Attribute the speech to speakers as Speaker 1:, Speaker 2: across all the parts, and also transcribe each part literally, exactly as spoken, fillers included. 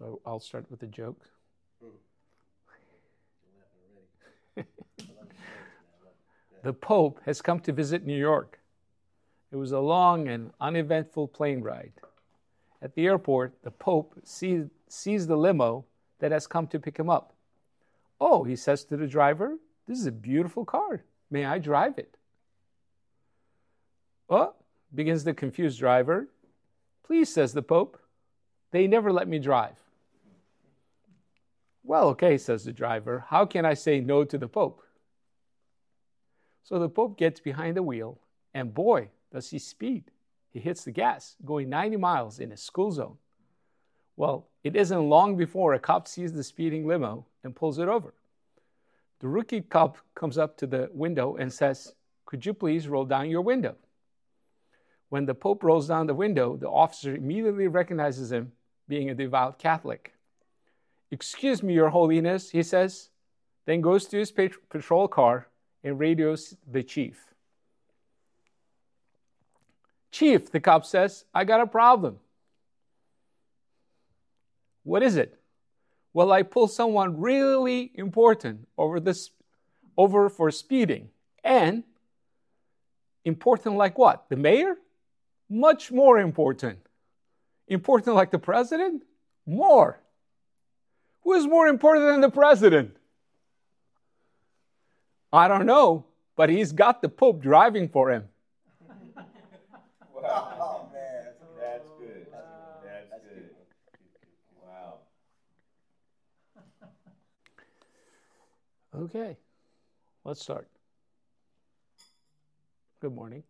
Speaker 1: So I'll start with a joke. The Pope has come to visit New York. It was a long and uneventful plane ride. At the airport, the Pope sees, sees the limo that has come to pick him up. "Oh," he says to the driver, "this is a beautiful car. May I drive it?" "Oh," begins the confused driver. "Please," says the Pope, "they never let me drive." "Well, okay," says the driver, "how can I say no to the Pope?" So the Pope gets behind the wheel, and boy, does he speed. He hits the gas, going ninety miles in a school zone. Well, it isn't long before a cop sees the speeding limo and pulls it over. The rookie cop comes up to the window and says, "Could you please roll down your window?" When the Pope rolls down the window, the officer immediately recognizes him being a devout Catholic. "Excuse me, Your Holiness," he says, then goes to his patrol car and radios the chief. "Chief," the cop says, "I got a problem." "What is it?" "Well, I pulled someone really important over this, over for speeding. And important like what? The mayor? Much more important. Important like the president? More. Who is more important than the president?" "I don't know, but he's got the Pope driving for him."
Speaker 2: Wow. Oh, man, that's, that's good. That's, that's good. Wow.
Speaker 1: Okay, let's start. Good morning.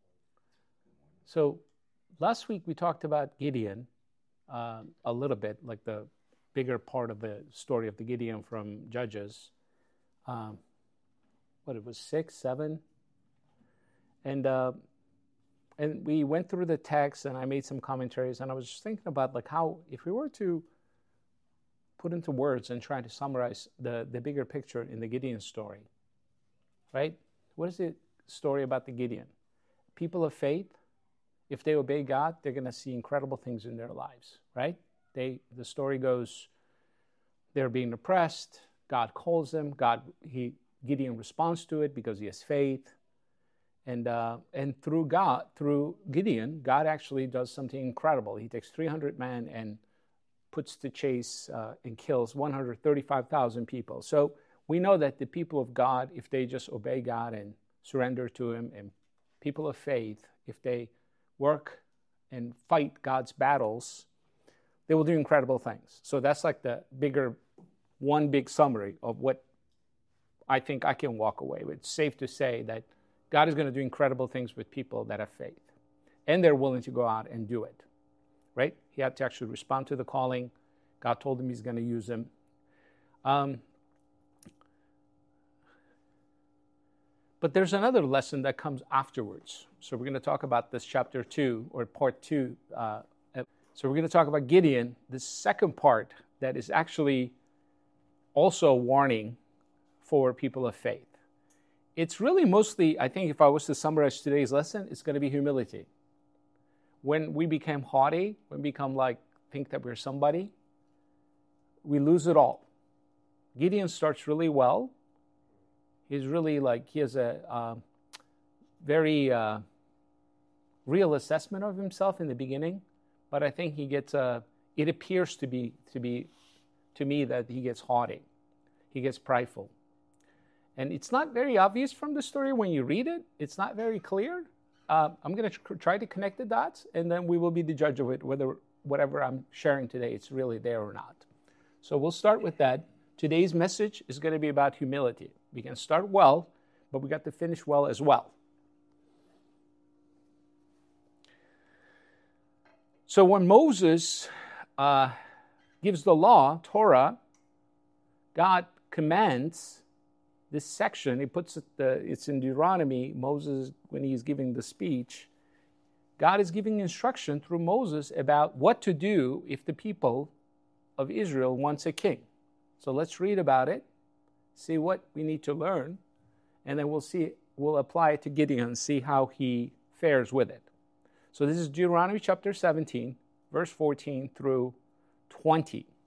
Speaker 1: So last week we talked about Gideon uh, a little bit, like the bigger part of the story of the Gideon from Judges. Um, what it was, six, seven? And uh, and we went through the text, and I made some commentaries, and I was just thinking about like how, if we were to put into words and try to summarize the, the bigger picture in the Gideon story, right? What is the story about the Gideon? People of faith, if they obey God, they're going to see incredible things in their lives, right? They, the story goes, they're being oppressed. God calls them. God, he, Gideon responds to it because he has faith. And uh, and through God, through Gideon, God actually does something incredible. He takes three hundred men and puts to chase uh, and kills one hundred thirty-five thousand people. So we know that the people of God, if they just obey God and surrender to him, and people of faith, if they work and fight God's battles, they will do incredible things. So that's like the bigger, one big summary of what I think I can walk away with. It's safe to say that God is going to do incredible things with people that have faith, and they're willing to go out and do it, right? He had to actually respond to the calling. God told him he's going to use him. Um, but there's another lesson that comes afterwards. So we're going to talk about this chapter two, or part two. Uh, so we're going to talk about Gideon, the second part that is actually also a warning for people of faith. It's really mostly, I think if I was to summarize today's lesson, it's going to be humility. When we become haughty, when we become like, think that we're somebody, we lose it all. Gideon starts really well. He's really like, he has a uh, very uh, real assessment of himself in the beginning, but I think he gets, uh, it appears to be, to be, to me that he gets haughty. He gets prideful. And it's not very obvious from the story when you read it. It's not very clear. Uh, I'm going to tr- try to connect the dots, and then we will be the judge of it, whether whatever I'm sharing today, it's really there or not. So we'll start with that. Today's message is going to be about humility. We can start well, but we got to finish well as well. So when Moses uh, gives the law, Torah, God commands this section. He puts it, the, it's in Deuteronomy, Moses, when he's giving the speech, God is giving instruction through Moses about what to do if the people of Israel wants a king. So let's read about it, see what we need to learn, and then we'll see, we'll apply it to Gideon and see how he fares with it. So this is Deuteronomy chapter seventeen, verse fourteen through twenty.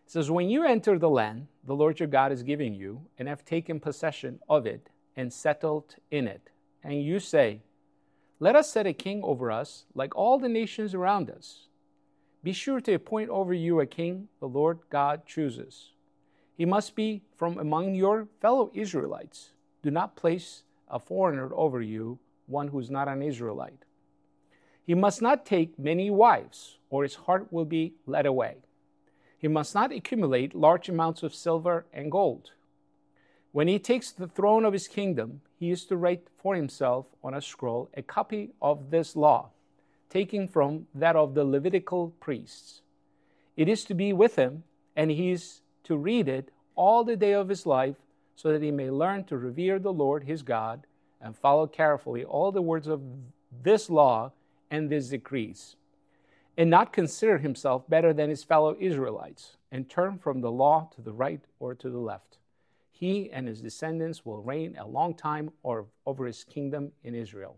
Speaker 1: It says, when you enter the land the Lord your God is giving you, and have taken possession of it, and settled in it, and you say, let us set a king over us, like all the nations around us. Be sure to appoint over you a king the Lord God chooses. He must be from among your fellow Israelites. Do not place a foreigner over you, one who is not an Israelite. He must not take many wives, or his heart will be led away. He must not accumulate large amounts of silver and gold. When he takes the throne of his kingdom, he is to write for himself on a scroll a copy of this law, taken from that of the Levitical priests. It is to be with him, and he is to read it all the day of his life, so that he may learn to revere the Lord his God and follow carefully all the words of this law and these decrees, and not consider himself better than his fellow Israelites, and turn from the law to the right or to the left. He and his descendants will reign a long time or over his kingdom in Israel.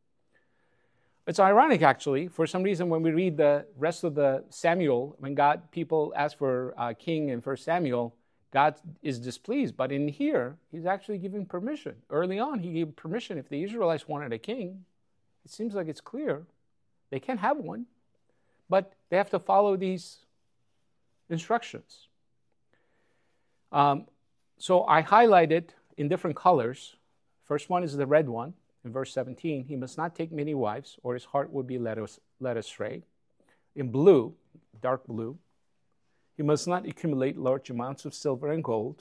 Speaker 1: It's ironic, actually. For some reason, when we read the rest of the Samuel, when God, people ask for a king in First Samuel, God is displeased. But in here, he's actually giving permission. Early on, he gave permission if the Israelites wanted a king. It seems like it's clear. They can have one, but they have to follow these instructions. Um, so I highlighted in different colors. First one is the red one. In verse seventeen, he must not take many wives, or his heart will be led, led astray. In blue, dark blue, he must not accumulate large amounts of silver and gold.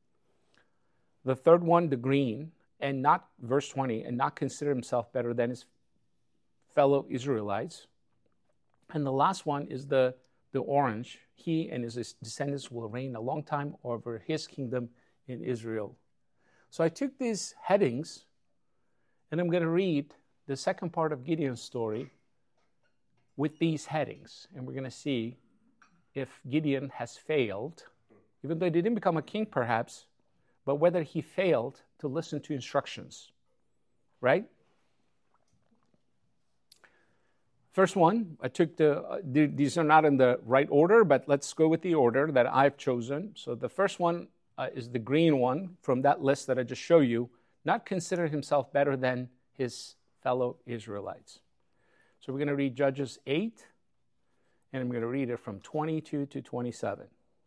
Speaker 1: The third one, the green, and not, verse twenty, and not consider himself better than his fellow Israelites. And the last one is the, the orange. He and his descendants will reign a long time over his kingdom in Israel. So I took these headings, and I'm going to read the second part of Gideon's story with these headings. And we're going to see if Gideon has failed, even though he didn't become a king perhaps, but whether he failed to listen to instructions. Right? First one, I took the, uh, these are not in the right order, but let's go with the order that I've chosen. So the first one uh, is the green one from that list that I just showed you. Not consider himself better than his fellow Israelites. So we're going to read Judges eight, and I'm going to read it from twenty-two to twenty-seven.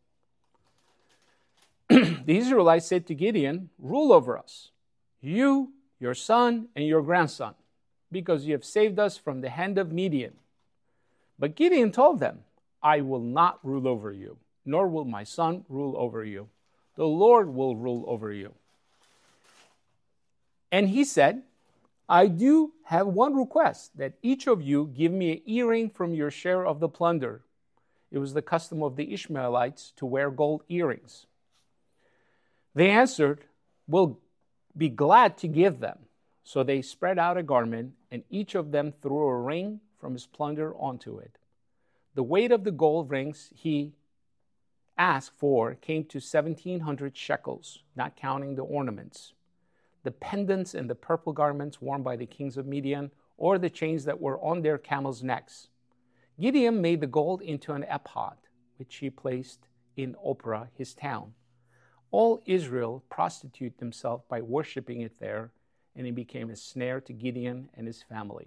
Speaker 1: The Israelites said to Gideon, rule over us, you, your son, and your grandson, because you have saved us from the hand of Midian. But Gideon told them, I will not rule over you, nor will my son rule over you. The Lord will rule over you. And he said, I do have one request, that each of you give me an earring from your share of the plunder. It was the custom of the Ishmaelites to wear gold earrings. They answered, we'll be glad to give them. So they spread out a garment, and each of them threw a ring from his plunder onto it. The weight of the gold rings he asked for came to seventeen hundred shekels, not counting the ornaments, the pendants and the purple garments worn by the kings of Midian, or the chains that were on their camels' necks. Gideon made the gold into an ephod, which he placed in Ophrah, his town. All Israel prostituted themselves by worshiping it there, and it became a snare to Gideon and his family.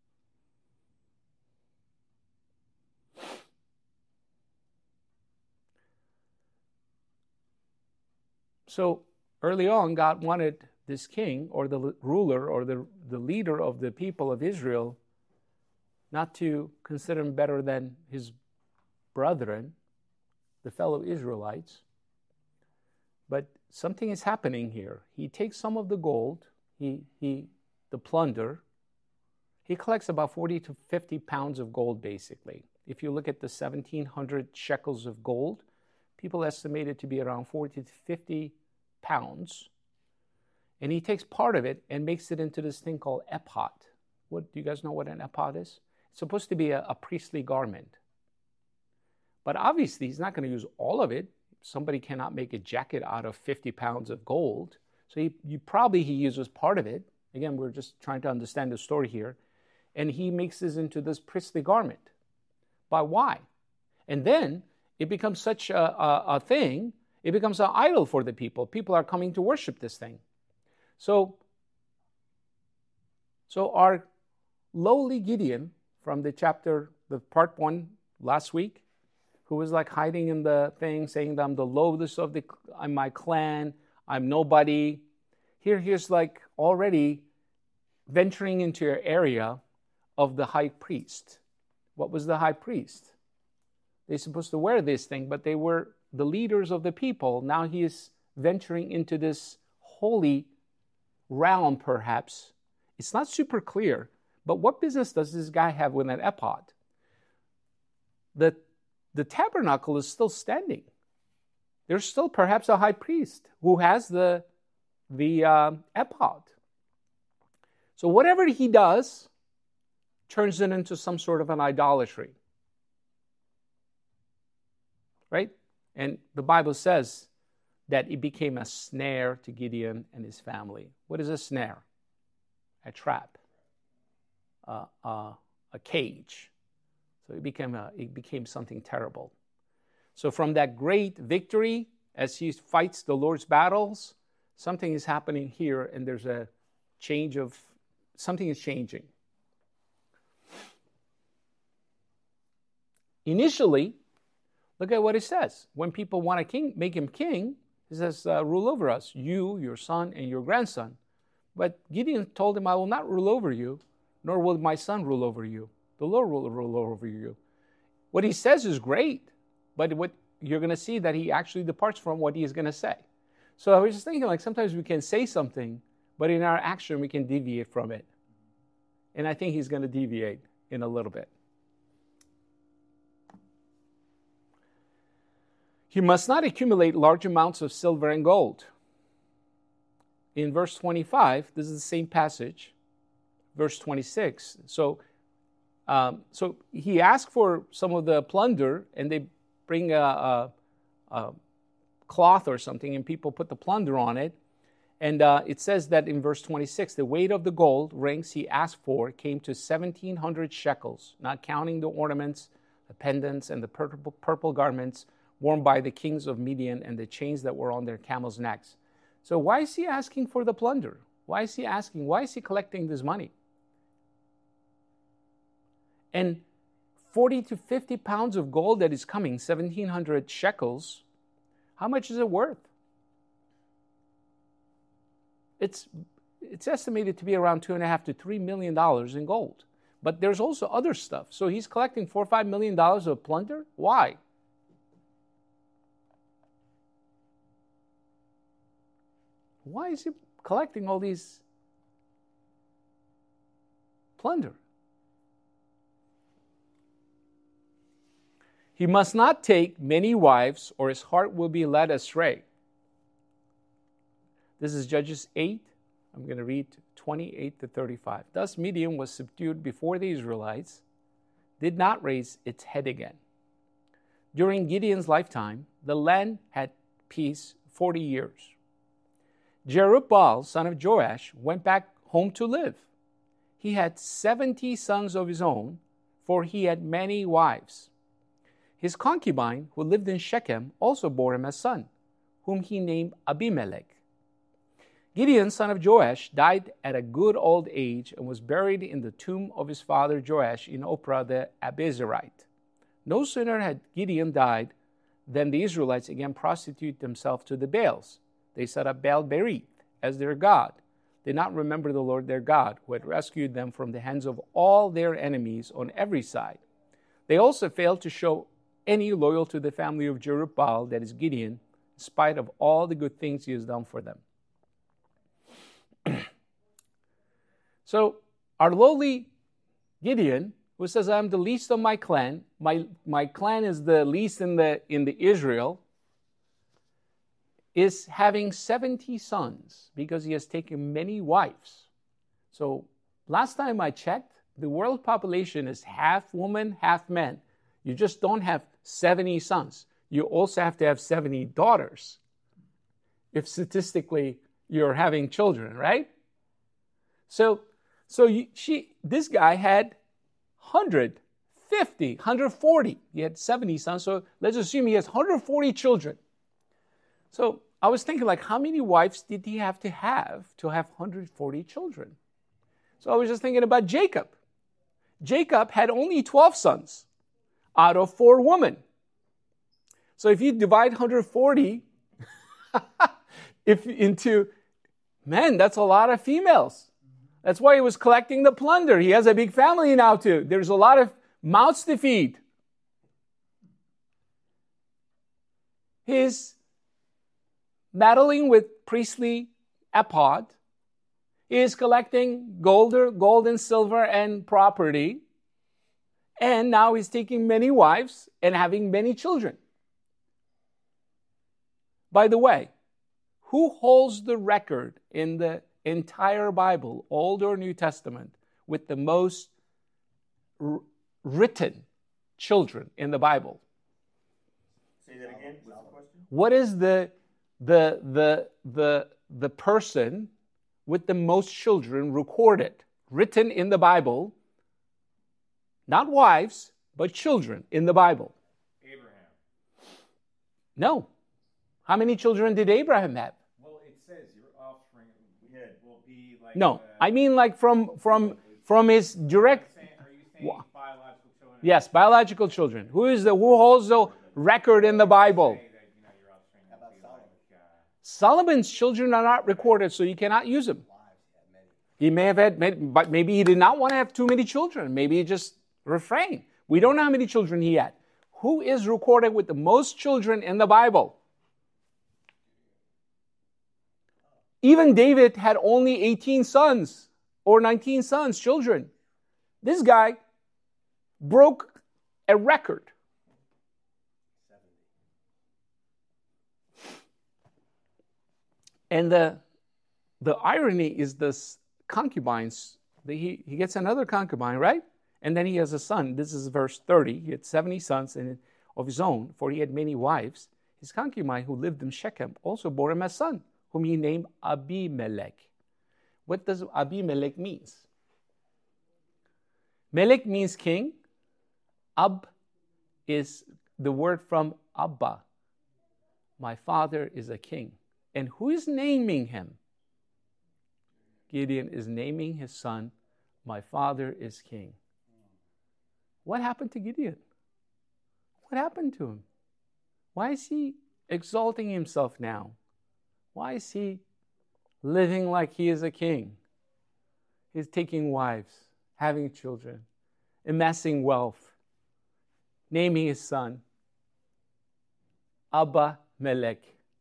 Speaker 1: So early on, God wanted this king or the ruler or the, the leader of the people of Israel not to consider him better than his brethren, the fellow Israelites. But something is happening here. He takes some of the gold, he, he, the plunder. He collects about forty to fifty pounds of gold, basically. If you look at the seventeen hundred shekels of gold, people estimate it to be around forty to fifty pounds. And he takes part of it and makes it into this thing called ephod. What, do you guys know what an ephod is? It's supposed to be a, a priestly garment. But obviously, he's not going to use all of it. Somebody cannot make a jacket out of fifty pounds of gold. So he, you, probably he uses part of it. Again, we're just trying to understand the story here. And he makes this into this priestly garment. But why? And then, it becomes such a, a, a thing, it becomes an idol for the people. People are coming to worship this thing. So, so our lowly Gideon from the chapter, the part one last week, who was like hiding in the thing, saying that I'm the lowest of the, I'm my clan, I'm nobody. Here, here's like already venturing into your area of the high priest. What was the high priest? They're supposed to wear this thing, but they were the leaders of the people. Now he is venturing into this holy realm, perhaps. It's not super clear, but what business does this guy have with an ephod? The, the tabernacle is still standing. There's still perhaps a high priest who has the, the uh, ephod. So whatever he does turns it into some sort of an idolatry. Right? And the Bible says that it became a snare to Gideon and his family. What is a snare? A trap. Uh, uh, a cage. So it became, a, it became something terrible. So from that great victory, as he fights the Lord's battles, something is happening here, and there's a change of, something is changing. Initially, look at what it says. When people want to king, make him king, he says, uh, rule over us, you, your son, and your grandson. But Gideon told him, I will not rule over you, nor will my son rule over you. The Lord will rule over you. What he says is great, but what you're going to see that he actually departs from what he is going to say. So I was just thinking, like, sometimes we can say something, but in our action we can deviate from it. And I think he's going to deviate in a little bit. He must not accumulate large amounts of silver and gold. In verse twenty-five, this is the same passage, verse twenty-six. So, um, so he asked for some of the plunder, and they bring a, a, a cloth or something, and people put the plunder on it. And uh, it says that in verse twenty-six, the weight of the gold rings he asked for came to seventeen hundred shekels, not counting the ornaments, the pendants, and the purple, purple garments worn by the kings of Midian and the chains that were on their camels' necks. So why is he asking for the plunder? Why is he asking? Why is he collecting this money? And forty to fifty pounds of gold that is coming, seventeen hundred shekels, how much is it worth? It's, it's estimated to be around two and a half to three million dollars in gold. But there's also other stuff. So he's collecting four or five million dollars of plunder? Why? Why is he collecting all these plunder? He must not take many wives, or his heart will be led astray. This is Judges eight. I'm going to read twenty-eight to thirty-five. Thus Midian was subdued before the Israelites, did not raise its head again. During Gideon's lifetime, the land had peace forty years. Jerubbaal, son of Joash, went back home to live. He had seventy sons of his own, for he had many wives. His concubine, who lived in Shechem, also bore him a son, whom he named Abimelech. Gideon, son of Joash, died at a good old age and was buried in the tomb of his father Joash in Ophrah the Abiezrite. No sooner had Gideon died than the Israelites again prostituted themselves to the Baals. They set up Baal Berith as their god. They did not remember the Lord their God, who had rescued them from the hands of all their enemies on every side. They also failed to show any loyalty to the family of Jerubbaal, that is Gideon, in spite of all the good things he has done for them. So our lowly Gideon, who says, I'm the least of my clan, my, my clan is the least in the in the Israel, is having seventy sons because he has taken many wives. So last time I checked, the world population is half woman, half men. You just don't have seventy sons. You also have to have seventy daughters if statistically you're having children, right? So, so you, she, this guy had one hundred fifty, one hundred forty. He had seventy sons, so let's assume he has one hundred forty children. So I was thinking, like, how many wives did he have to have to have one hundred forty children? So I was just thinking about Jacob. Jacob had only twelve sons out of four women. So if you divide one hundred forty if into, man, that's a lot of females. That's why he was collecting the plunder. He has a big family now too. There's a lot of mouths to feed. He's battling with priestly Epod. He is collecting gold, gold and silver and property. And now he's taking many wives and having many children. By the way, who holds the record in the entire Bible, Old or New Testament, with the most r- written children in the Bible?
Speaker 2: Say that again. What's the question?
Speaker 1: What is the the the the the person with the most children recorded, written in the Bible? Not wives, but children in the Bible.
Speaker 3: Abraham.
Speaker 1: No. How many children did Abraham have?
Speaker 3: Well, it says your offspring will be like.
Speaker 1: No,
Speaker 3: uh,
Speaker 1: I mean like from from from his direct.
Speaker 3: saying, are you saying
Speaker 1: Wha-
Speaker 3: biological children?
Speaker 1: Yes, biological children. Who is the who holds the record in the Bible?
Speaker 3: Say that, you know, your offspring will be like, uh,
Speaker 1: Solomon's children are not recorded, so you cannot use them. He may have had, may- but maybe he did not want to have too many children. Maybe he just refrained. We don't know how many children he had. Who is recorded with the most children in the Bible? Even David had only eighteen sons or nineteen sons, children. This guy broke a record. And the, the irony is this concubines, the, he, he gets another concubine, right? And then he has a son. This is verse thirty. He had seventy sons and of his own, for he had many wives. His concubine who lived in Shechem also bore him a son, whom he named Abimelech. What does Abimelech mean? Melech means king. Ab is the word from Abba. My father is a king. And who is naming him? Gideon is naming his son, my father is king. What happened to Gideon? What happened to him? Why is he exalting himself now? Why is he living like he is a king? He's taking wives, having children, amassing wealth, naming his son Abba Melech.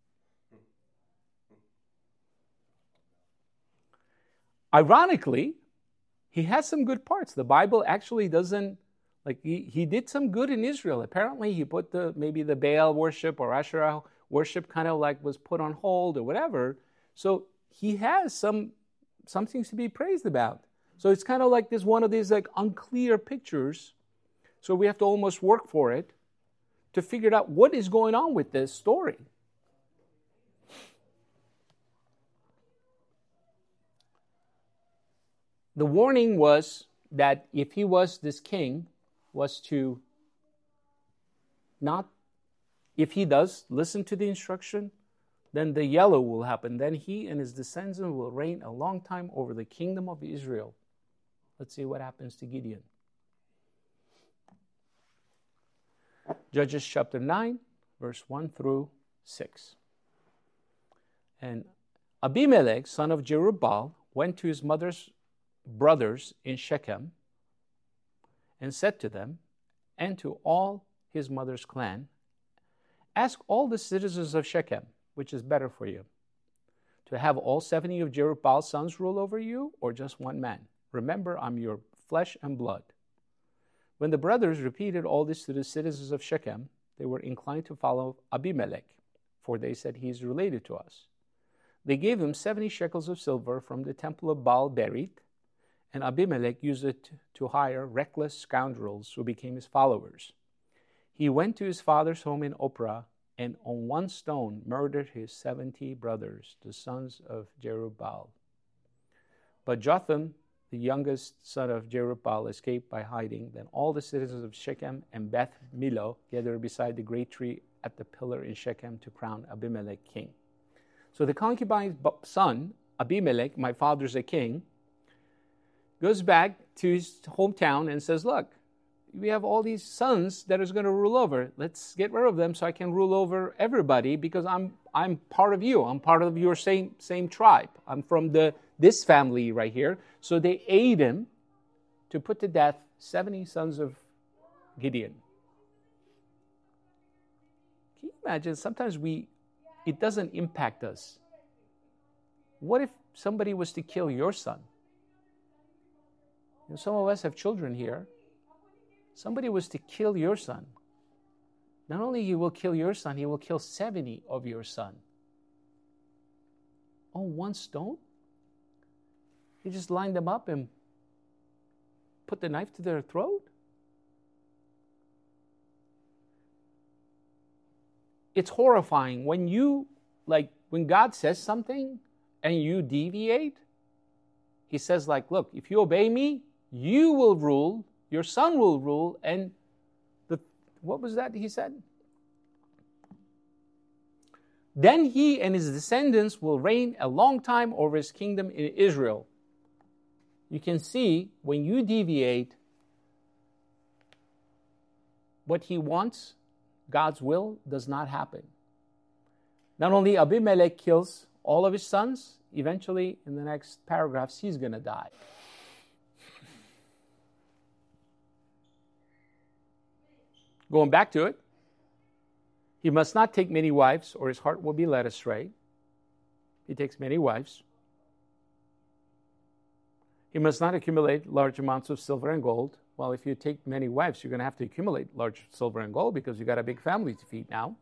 Speaker 1: Ironically, he has some good parts. The Bible actually doesn't, like, he, he did some good in Israel. Apparently, he put the maybe the Baal worship or Asherah worship kind of like was put on hold or whatever. So he has some some things to be praised about. So it's kind of like this one of these like unclear pictures. So we have to almost work for it to figure out what is going on with this story. The warning was that if he was this king, was to not, if he does listen to the instruction, then the yellow will happen. Then he and his descendants will reign a long time over the kingdom of Israel. Let's see what happens to Gideon. Judges chapter nine, verse one through six. And Abimelech, son of Jerubbaal, went to his mother's brothers in Shechem and said to them and to all his mother's clan, ask all the citizens of Shechem, which is better for you, to have all seventy of Jerubbaal's sons rule over you, or just one man? Remember, I'm your flesh and blood. When the brothers repeated all this to the citizens of Shechem, they were inclined to follow Abimelech, for they said, he is related to us. They gave him seventy shekels of silver from the temple of Baal Berith, and Abimelech used it to hire reckless scoundrels who became his followers. He went to his father's home in Ophrah, and on one stone murdered his seventy brothers, the sons of Jerubbaal. But Jotham, the youngest son of Jerubbaal, escaped by hiding. Then all the citizens of Shechem and Beth Millo gathered beside the great tree at the pillar in Shechem to crown Abimelech king. So the concubine's son, Abimelech, my father's a king, goes back to his hometown and says, look, we have all these sons that is going to rule over. Let's get rid of them so I can rule over everybody because I'm I'm part of you. I'm part of your same same tribe. I'm from the this family right here. So they aid him to put to death seventy sons of Gideon. Can you imagine? Sometimes we it doesn't impact us. What if somebody was to kill your son? You know, some of us have children here. Somebody was to kill your son. Not only he will kill your son, he will kill seventy of your son. On one stone? He just lined them up and put the knife to their throat? It's horrifying when you, like, when God says something and you deviate, he says, like, look, if you obey me, you will rule, your son will rule, and the what was that he said? Then he and his descendants will reign a long time over his kingdom in Israel. You can see when you deviate what he wants, God's will does not happen. Not only Abimelech kills all of his sons, eventually in the next paragraphs he's going to die. Going back to it, he must not take many wives, or his heart will be led astray. He takes many wives. He must not accumulate large amounts of silver and gold. Well, if you take many wives, you're going to have to accumulate large silver and gold because you've got a big family to feed now.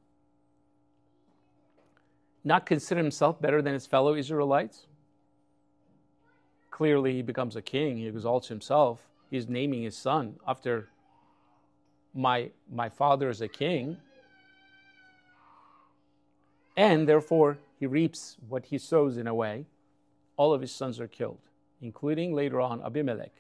Speaker 1: Not consider himself better than his fellow Israelites. Clearly, he becomes a king. He exalts himself. He's naming his son after my, my father is a king. And therefore, he reaps what he sows in a way. All of his sons are killed, including later on Abimelech.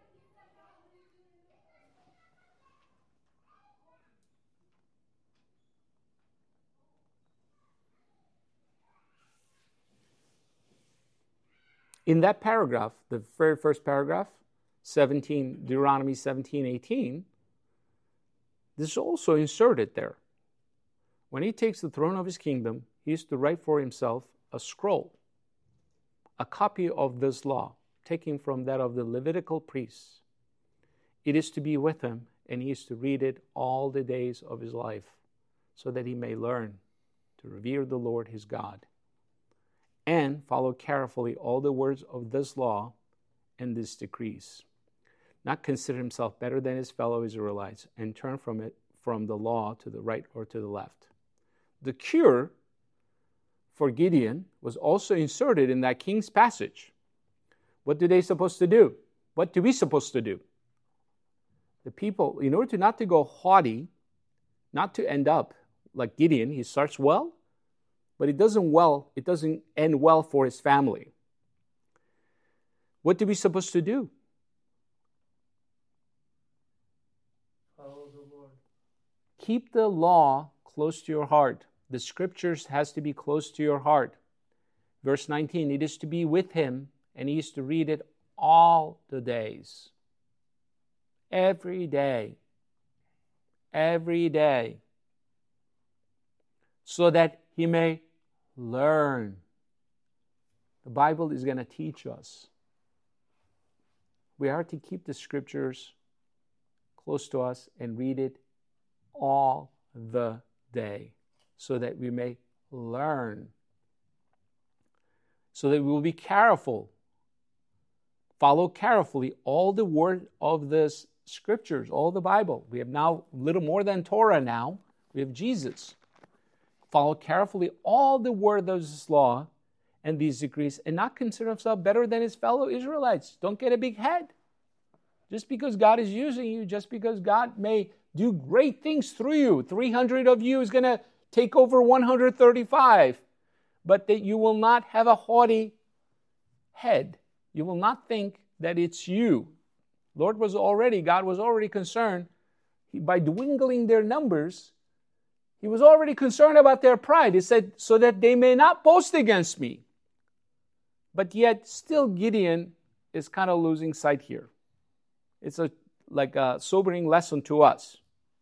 Speaker 1: In that paragraph, the very first paragraph, seventeen, Deuteronomy seventeen eighteen, this is also inserted there. When he takes the throne of his kingdom, he is to write for himself a scroll, a copy of this law, taken from that of the Levitical priests. It is to be with him, and he is to read it all the days of his life, so that he may learn to revere the Lord his God, and follow carefully all the words of this law and these decrees. Not consider himself better than his fellow Israelites, and turn from it, from the law to the right or to the left. The cure for Gideon was also inserted in that king's passage. What do they supposed to do? What do we supposed to do? The people, in order to not to go haughty, not to end up like Gideon, he starts well, but it doesn't well, it doesn't end well for his family. What do we supposed to do?
Speaker 4: Follow the Lord.
Speaker 1: Keep the law close to your heart. The scriptures has to be close to your heart. Verse nineteen, it is to be with him, and he is to read it all the days. Every day. Every day. So that he may learn. The Bible is going to teach us. We are to keep the scriptures close to us and read it all the day, so that we may learn, so that we will be careful, follow carefully all the word of the scriptures, all the Bible. We have now a little more than Torah now. We have Jesus. Follow carefully all the word of this law and these decrees, and not consider himself better than his fellow Israelites. Don't get a big head. Just because God is using you, just because God may do great things through you, three hundred of you is going to take over one hundred thirty-five, but that you will not have a haughty head. You will not think that it's you. Lord was already, God was already concerned. He, by dwindling their numbers, He was already concerned about their pride. He said, so that they may not boast against me. But yet, still Gideon is kind of losing sight here. It's a like a sobering lesson to us.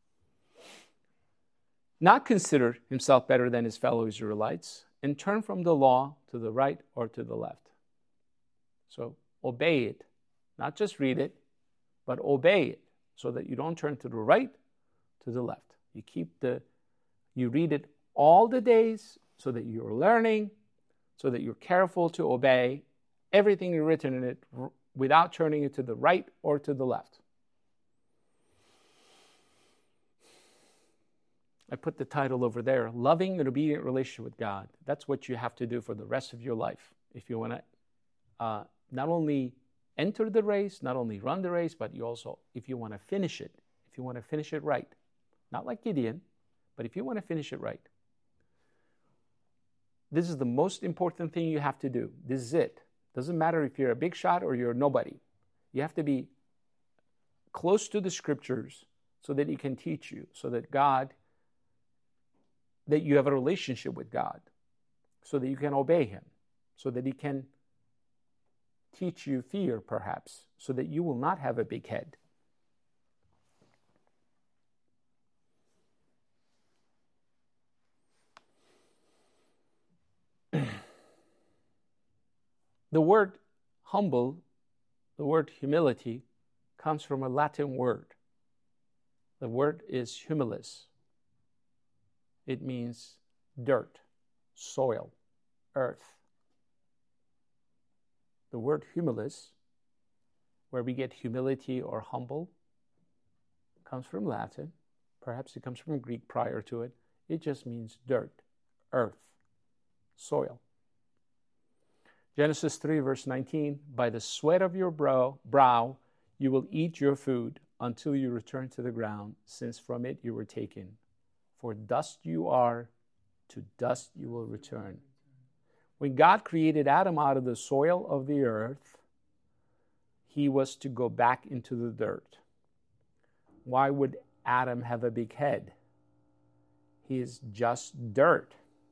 Speaker 1: Not consider himself better than his fellow Israelites, and turn from the law to the right or to the left. So obey it. Not just read it, but obey it, so that you don't turn to the right, to the left. You keep the, you read it all the days, so that you're learning, so that you're careful to obey everything written in it without turning it to the right or to the left. I put the title over there, Loving and Obedient Relationship with God. That's what you have to do for the rest of your life. If you want to uh, not only enter the race, not only run the race, but you also, if you want to finish it, if you want to finish it right. Not like Gideon, but if you want to finish it right. This is the most important thing you have to do. This is it. Doesn't matter if you're a big shot or you're nobody. You have to be close to the scriptures so that He can teach you, so that God, that you have a relationship with God, so that you can obey Him, so that He can teach you fear, perhaps, so that you will not have a big head. The word humble, the word humility, comes from a Latin word. The word is humilis. It means dirt, soil, earth. The word humilis, where we get humility or humble, comes from Latin. Perhaps it comes from Greek prior to it. It just means dirt, earth, soil. Genesis three, verse nineteen, by the sweat of your brow, brow you will eat your food until you return to the ground, since from it you were taken. For dust you are, to dust you will return. When God created Adam out of the soil of the earth, he was to go back into the dirt. Why would Adam have a big head? He is just dirt.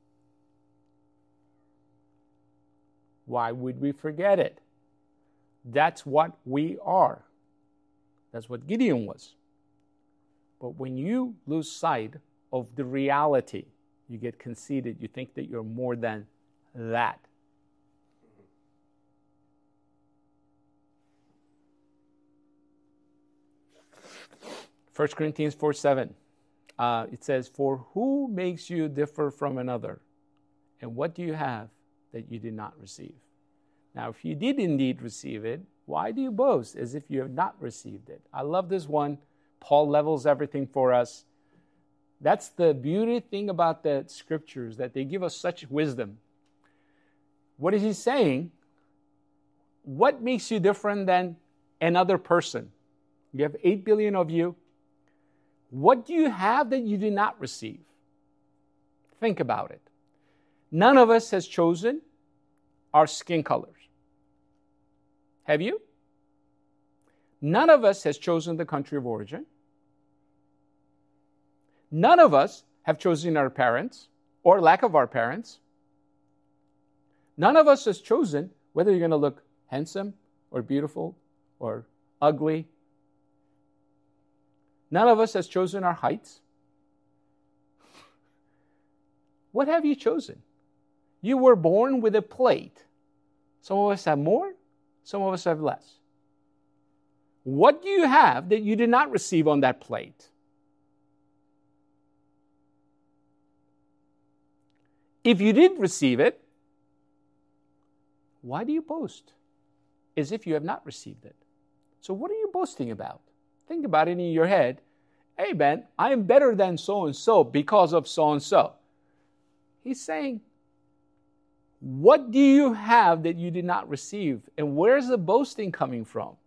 Speaker 1: Why would we forget it? That's what we are. That's what Gideon was. But when you lose sight of the reality, you get conceited. You think that you're more than that. First Corinthians four seven. Uh, it says, for who makes you differ from another? And what do you have that you did not receive? Now, if you did indeed receive it, why do you boast as if you have not received it? I love this one. Paul levels everything for us. That's the beauty thing about the scriptures, that they give us such wisdom. What is he saying? What makes you different than another person? You have eight billion of you. What do you have that you did not receive? Think about it. None of us has chosen our skin colors. Have you? None of us has chosen the country of origin. None of us have chosen our parents or lack of our parents. None of us has chosen whether you're going to look handsome or beautiful or ugly. None of us has chosen our heights. What have you chosen? You were born with a plate. Some of us have more, some of us have less. What do you have that you did not receive on that plate? If you did receive it, why do you boast? As if you have not received it. So what are you boasting about? Think about it in your head. Hey, Ben, I am better than so-and-so because of so-and-so. He's saying, what do you have that you did not receive? And where's the boasting coming from?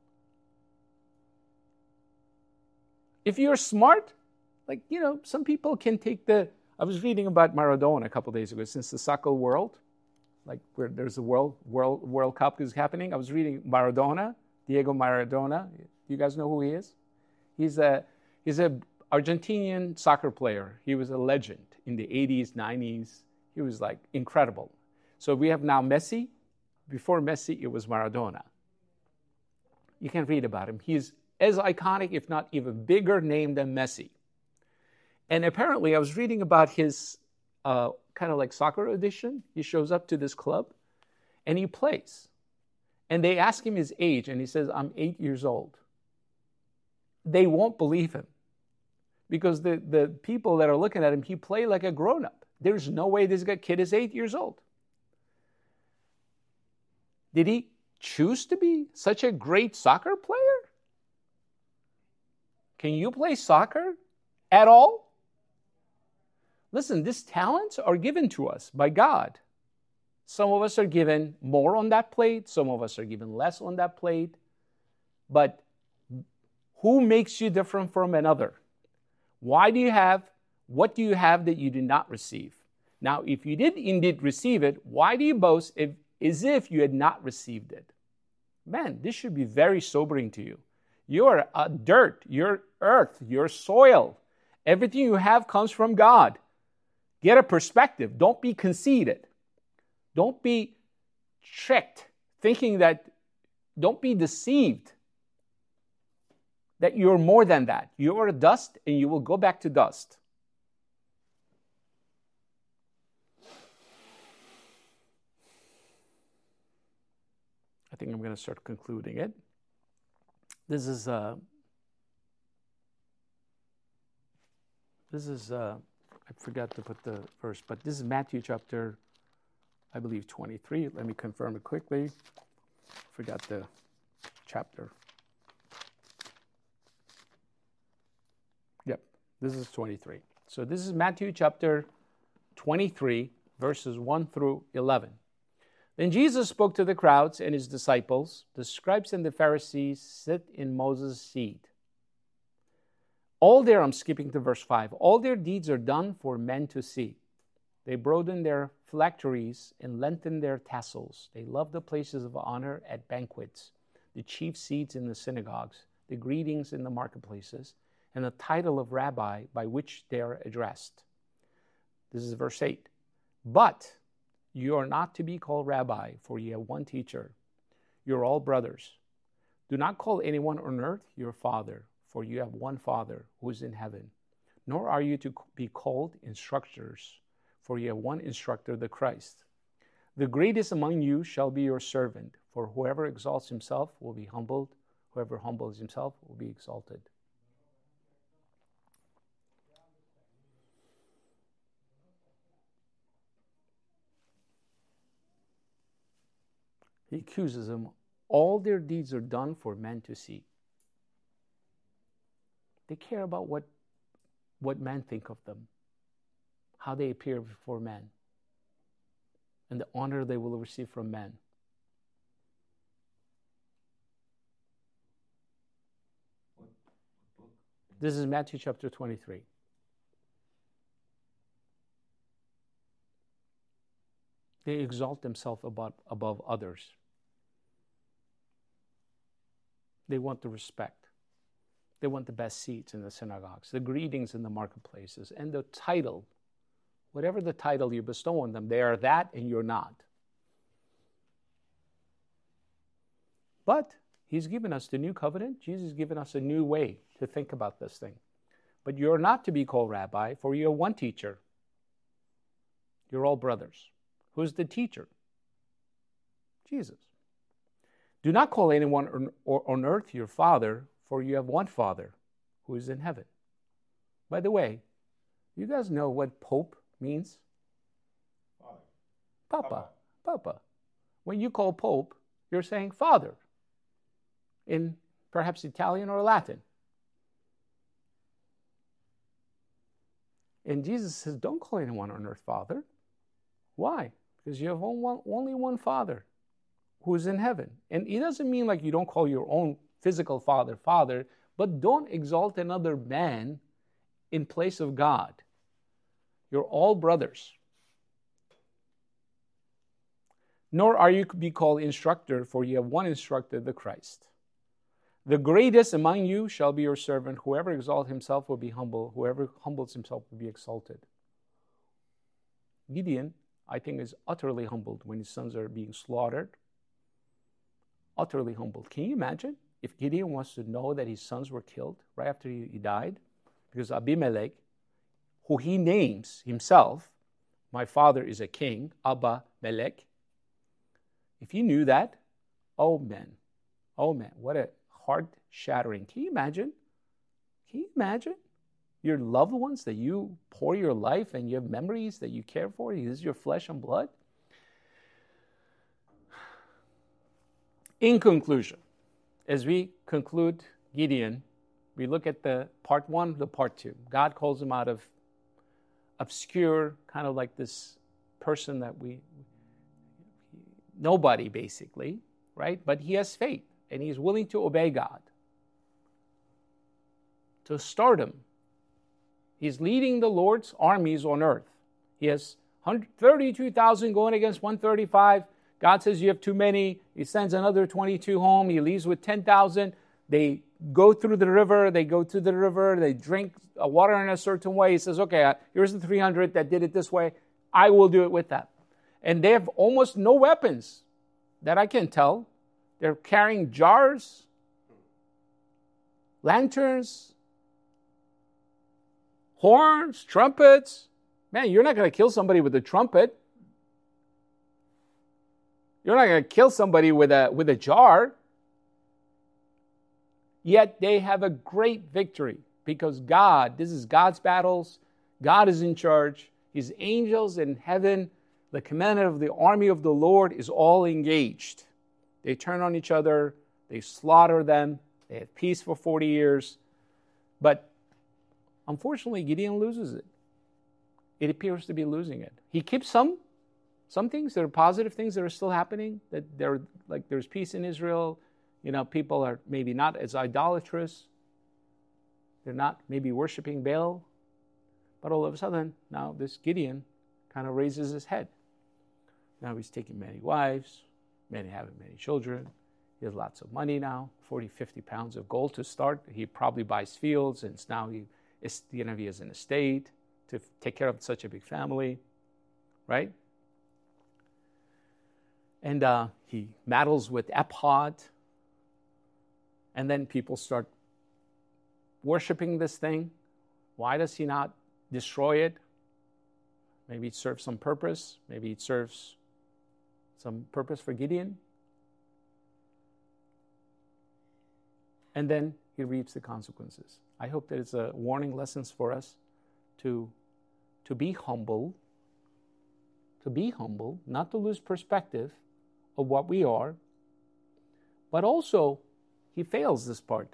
Speaker 1: If you're smart, like, you know, some people can take the... I was reading about Maradona a couple of days ago, since the soccer world, like where there's a World, World, World Cup is happening. I was reading Maradona. Diego Maradona. You guys know who he is? He's a he's a Argentinian soccer player. He was a legend in the eighties, nineties. He was like incredible. So we have now Messi. Before Messi, it was Maradona. You can read about him. He's as iconic, if not even bigger name than Messi. And apparently, I was reading about his uh, kind of like soccer audition. He shows up to this club, and he plays. And they ask him his age, and he says, I'm eight years old. They won't believe him. Because the, the people that are looking at him, he played like a grown-up. There's no way this kid is eight years old. Did he choose to be such a great soccer player? Can you play soccer at all? Listen, these talents are given to us by God. Some of us are given more on that plate. Some of us are given less on that plate. But who makes you different from another? Why do you have, what do you have that you did not receive? Now, if you did indeed receive it, why do you boast if, as if you had not received it? Man, this should be very sobering to you. You're uh, dirt, you're earth, you're soil. Everything you have comes from God. Get a perspective. Don't be conceited. Don't be tricked, thinking that, don't be deceived that you're more than that. You are dust and you will go back to dust. I think I'm going to start concluding it. This is uh, this is uh, I forgot to put the verse, but this is Matthew chapter, I believe twenty-three. Let me confirm it quickly. Forgot the chapter. Yep, this is twenty-three. So this is Matthew chapter twenty-three, verses one through eleven. Then Jesus spoke to the crowds and his disciples. The scribes and the Pharisees sit in Moses' seat. All their, I'm skipping to verse five, all their deeds are done for men to see. They broaden their phylacteries and lengthen their tassels. They love the places of honor at banquets, the chief seats in the synagogues, the greetings in the marketplaces, and the title of rabbi by which they are addressed. This is verse eight. But you are not to be called rabbi, for you have one teacher. You are all brothers. Do not call anyone on earth your father, for you have one Father who is in heaven. Nor are you to be called instructors, for you have one instructor, the Christ. The greatest among you shall be your servant, for whoever exalts himself will be humbled, whoever humbles himself will be exalted. He accuses them, all their deeds are done for men to see. They care about what, what men think of them, how they appear before men, and the honor they will receive from men. This is Matthew chapter twenty-three. They exalt themselves above, above others. They want the respect. They want the best seats in the synagogues, the greetings in the marketplaces, and the title. Whatever the title you bestow on them, they are that and you're not. But he's given us the new covenant. Jesus has given us a new way to think about this thing. But you're not to be called rabbi, for you are one teacher. You're all brothers. Who's the teacher? Jesus. Do not call anyone on, or on earth your father, for you have one Father who is in heaven. By the way, you guys know what Pope means?
Speaker 2: Father.
Speaker 1: Papa. Papa. Papa. When you call Pope, you're saying Father in perhaps Italian or Latin. And Jesus says, don't call anyone on earth Father. Why? Because you have only one Father who is in heaven. And it doesn't mean like you don't call your own physical father, father, but don't exalt another man in place of God. You're all brothers. Nor are you to be called instructor, for you have one instructor, the Christ. The greatest among you shall be your servant. Whoever exalts himself will be humble. Whoever humbles himself will be exalted. Gideon, I think, is utterly humbled when his sons are being slaughtered. Utterly humbled. Can you imagine if Gideon wants to know that his sons were killed right after he, he died? Because Abimelech, who he names himself, my father is a king, Abba Melech. If he knew that, oh man, oh man, what a heart-shattering. Can you imagine? Can you imagine? Your loved ones that you pour your life and you have memories that you care for, this is your flesh and blood. In conclusion, as we conclude Gideon, we look at the part one, the part two. God calls him out of obscure, kind of like this person that we, nobody basically, right? But he has faith and he's willing to obey God. To stardom. He's leading the Lord's armies on earth. He has thirty-two thousand going against one thirty-five. God says you have too many. He sends another twenty-two home. He leaves with ten thousand. They go through the river. They go to the river. They drink water in a certain way. He says, okay, here's the three hundred that did it this way. I will do it with that. And they have almost no weapons that I can tell. They're carrying jars, lanterns, horns, trumpets. Man, you're not going to kill somebody with a trumpet. You're not going to kill somebody with a with a jar. Yet they have a great victory because God, this is God's battles. God is in charge. His angels in heaven, the commander of the army of the Lord is all engaged. They turn on each other. They slaughter them. They have peace for forty years. But unfortunately, Gideon loses it. It appears to be losing it. He keeps some Some things that are positive things that are still happening, that there, like there's peace in Israel. You know, people are maybe not as idolatrous. They're not maybe worshiping Baal. But all of a sudden, now this Gideon kind of raises his head. Now he's taking many wives, many having many children. He has lots of money now, forty, fifty pounds of gold to start. He probably buys fields, and now he is, you know, he has an estate to take care of such a big family, right? And uh, he battles with Ephod. And then people start worshiping this thing. Why does he not destroy it? Maybe it serves some purpose. Maybe it serves some purpose for Gideon. And then he reaps the consequences. I hope that it's a warning lessons for us to, to be humble, to be humble, not to lose perspective of what we are, but also he fails this part.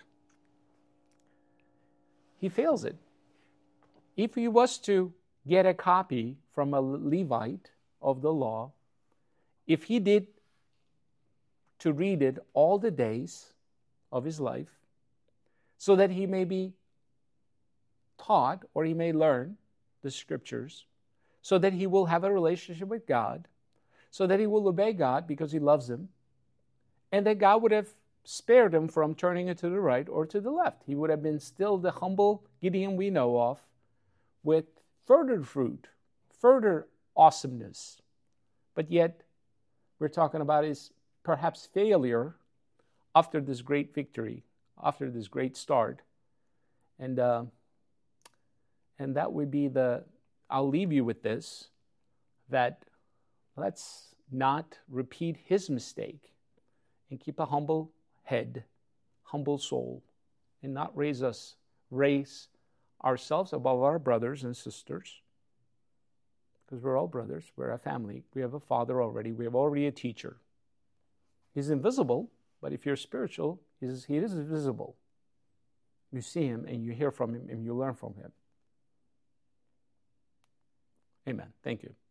Speaker 1: He fails it. If he was to get a copy from a Levite of the law, if he did to read it all the days of his life, so that he may be taught or he may learn the scriptures, so that he will have a relationship with God, so that he will obey God because he loves him, and that God would have spared him from turning it to the right or to the left. He would have been still the humble Gideon we know of, with further fruit, further awesomeness. But yet, we're talking about his perhaps failure after this great victory, after this great start. And, uh, and that would be the, I'll leave you with this, that let's not repeat his mistake and keep a humble head, humble soul, and not raise us, raise ourselves above our brothers and sisters, because we're all brothers, we're a family, we have a father already, we have already a teacher. He's invisible, but if you're spiritual, he is, he is visible. You see him and you hear from him and you learn from him. Amen. Thank you.